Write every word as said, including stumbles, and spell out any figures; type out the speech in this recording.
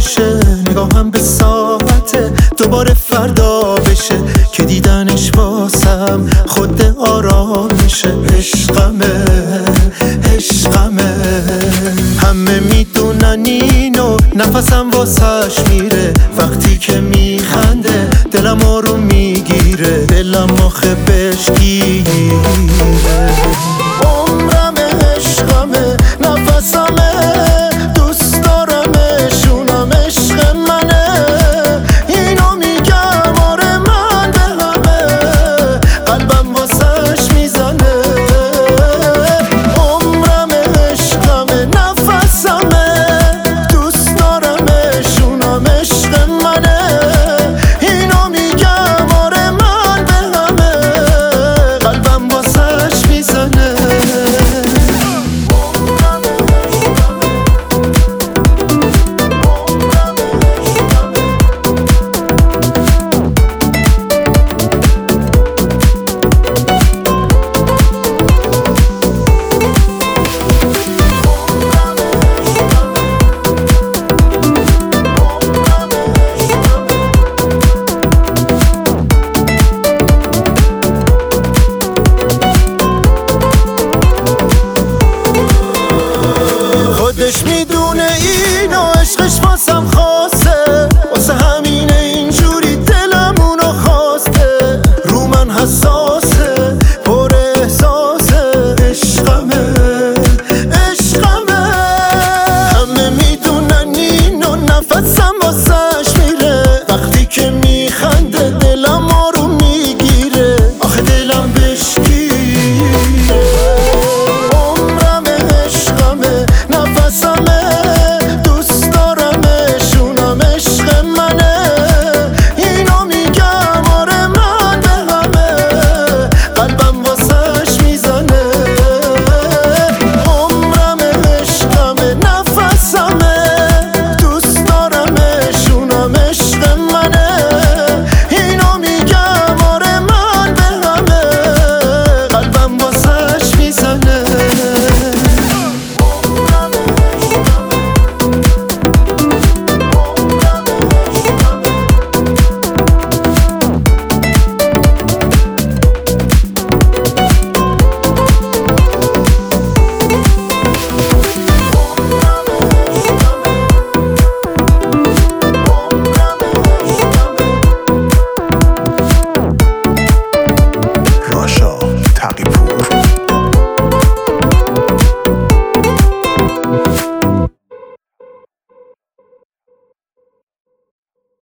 بشه، نگاهم به ساعته دوباره فردا بشه که دیدنش واسم خود آرام میشه. عشقمه عشقمه همه میدونن اینو، نفسم واسش میره وقتی که میخنده، دلم آروم میگیره، دلم آخه بشگیره. عمرم عشقمه نفسمه، دوست دارمشونم عشق منه، اینو میگم آره من به همه، قلبم واسش میزنه. عمرم عشقمه نفسمه، دوست دارمشونم عشق منه، اینو میگم آره من به همه، قلبم واسش میزنه. خودش میدونه اینو، عشقش